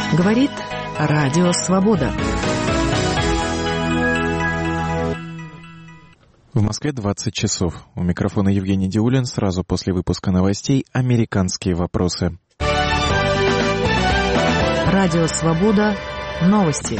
Говорит Радио Свобода. В Москве 20 часов. У микрофона Евгений Диулин. Сразу после выпуска новостей «Американские вопросы». Радио Свобода. Новости.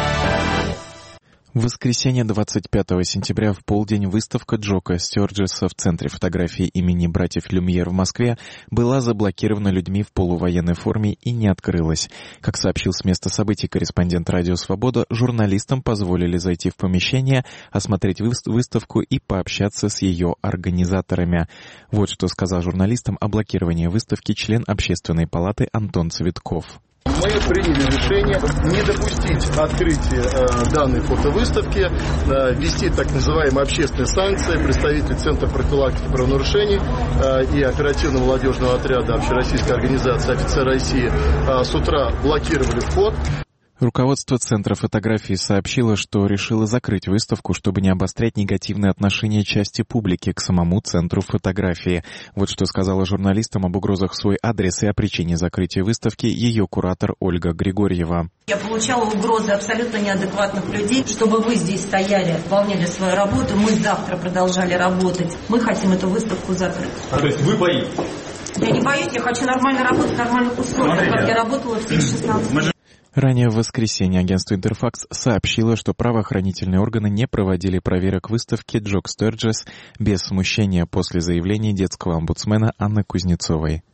В воскресенье 25 сентября в полдень выставка Джока Стёрджеса в Центре фотографии имени братьев Люмьер в Москве была заблокирована людьми в полувоенной форме и не открылась. Как сообщил с места событий корреспондент «Радио Свобода», журналистам позволили зайти в помещение, осмотреть выставку и пообщаться с ее организаторами. Вот что сказал журналистам о блокировании выставки член Общественной палаты Антон Цветков. Мы приняли решение не допустить открытия данной фотовыставки, ввести так называемые общественные санкции. Представители Центра профилактики правонарушений и оперативного молодежного отряда Общероссийской организации «Офицеры России» с утра блокировали вход. Руководство Центра фотографии сообщило, что решило закрыть выставку, чтобы не обострять негативное отношение части публики к самому Центру фотографии. Вот что сказала журналистам об угрозах в свой адрес и о причине закрытия выставки ее куратор Ольга Григорьева. Я получала угрозы абсолютно неадекватных людей, чтобы вы здесь стояли, выполняли свою работу, мы завтра продолжали работать. Мы хотим эту выставку закрыть. То есть вы боитесь? Я не боюсь, я хочу нормально работать в нормальных условиях, как я работала все 16 лет. Ранее в воскресенье агентство «Интерфакс» сообщило, что правоохранительные органы не проводили проверок выставки «Джок Стёрджес» без смущения после заявления детского омбудсмена Анны Кузнецовой.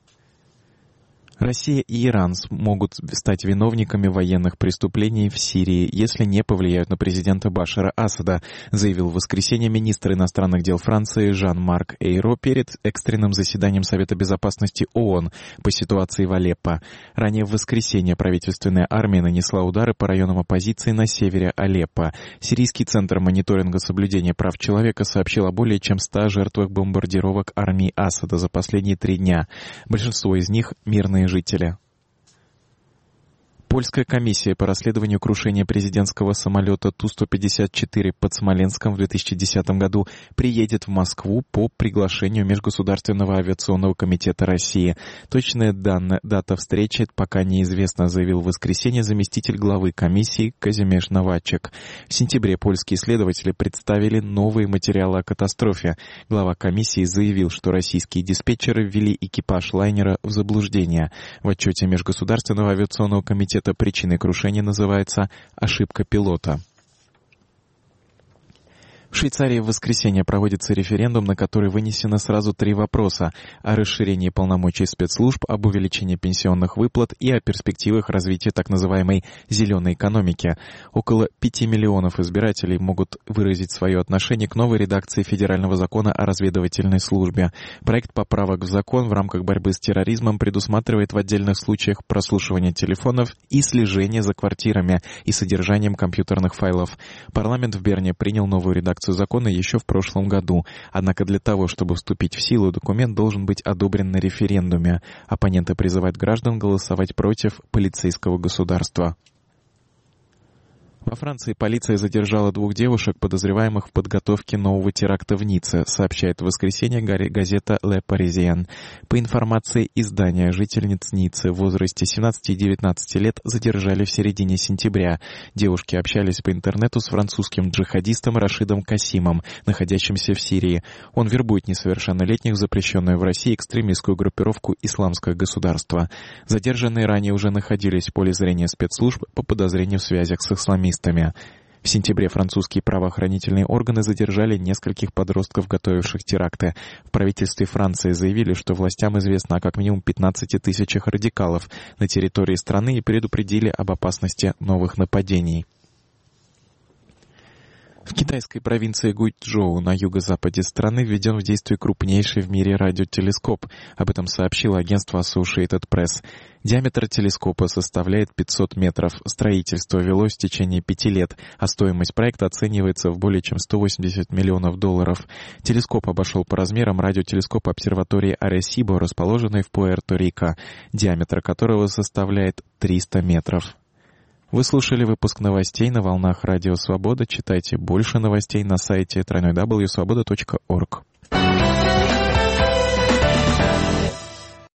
Россия и Иран могут стать виновниками военных преступлений в Сирии, если не повлияют на президента Башара Асада, заявил в воскресенье министр иностранных дел Франции Жан-Марк Эйро перед экстренным заседанием Совета безопасности ООН по ситуации в Алеппо. Ранее в воскресенье правительственная армия нанесла удары по районам оппозиции на севере Алеппо. Сирийский центр мониторинга соблюдения прав человека сообщил о более чем 100 жертвах бомбардировок армии Асада за последние 3 дня. Большинство из них — мирные жители. Польская комиссия по расследованию крушения президентского самолета Ту-154 под Смоленском в 2010 году приедет в Москву по приглашению Межгосударственного авиационного комитета России. Точная дата встречи пока неизвестна, заявил в воскресенье заместитель главы комиссии Казимеш Новачек. В сентябре польские следователи представили новые материалы о катастрофе. Глава комиссии заявил, что российские диспетчеры ввели экипаж лайнера в заблуждение. В отчете Межгосударственного авиационного комитета причиной крушения называется «ошибка пилота». В Швейцарии в воскресенье проводится референдум, на который вынесено сразу 3 вопроса: о расширении полномочий спецслужб, об увеличении пенсионных выплат и о перспективах развития так называемой «зеленой экономики». Около 5 миллионов избирателей могут выразить свое отношение к новой редакции Федерального закона о разведывательной службе. Проект поправок в закон в рамках борьбы с терроризмом предусматривает в отдельных случаях прослушивание телефонов и слежение за квартирами и содержанием компьютерных файлов. Парламент в Берне принял новую редакцию закона еще в прошлом году. Однако для того, чтобы вступить в силу, документ должен быть одобрен на референдуме. Оппоненты призывают граждан голосовать против полицейского государства. Во Франции полиция задержала 2 девушек, подозреваемых в подготовке нового теракта в Ницце, сообщает в воскресенье газета «Le Parisien». По информации издания, жительниц Ниццы в возрасте 17 и 19 лет задержали в середине сентября. Девушки общались по интернету с французским джихадистом Рашидом Касимом, находящимся в Сирии. Он вербует несовершеннолетних в запрещенную в России экстремистскую группировку «Исламское государство». Задержанные ранее уже находились в поле зрения спецслужб по подозрению в связях с исламистами. В сентябре французские правоохранительные органы задержали нескольких подростков, готовивших теракты. В правительстве Франции заявили, что властям известно о как минимум 15 тысячах радикалов на территории страны и предупредили об опасности новых нападений. В китайской провинции Гуйчжоу на юго-западе страны введен в действие крупнейший в мире радиотелескоп. Об этом сообщило агентство Associated Press. Диаметр телескопа составляет 500 метров. Строительство велось в течение 5 лет, а стоимость проекта оценивается в более чем $180 миллионов. Телескоп обошел по размерам радиотелескоп обсерватории Аресибо, расположенной в Пуэрто-Рико, диаметр которого составляет 300 метров. Вы слушали выпуск новостей на волнах Радио Свобода. Читайте больше новостей на сайте www.svoboda.org.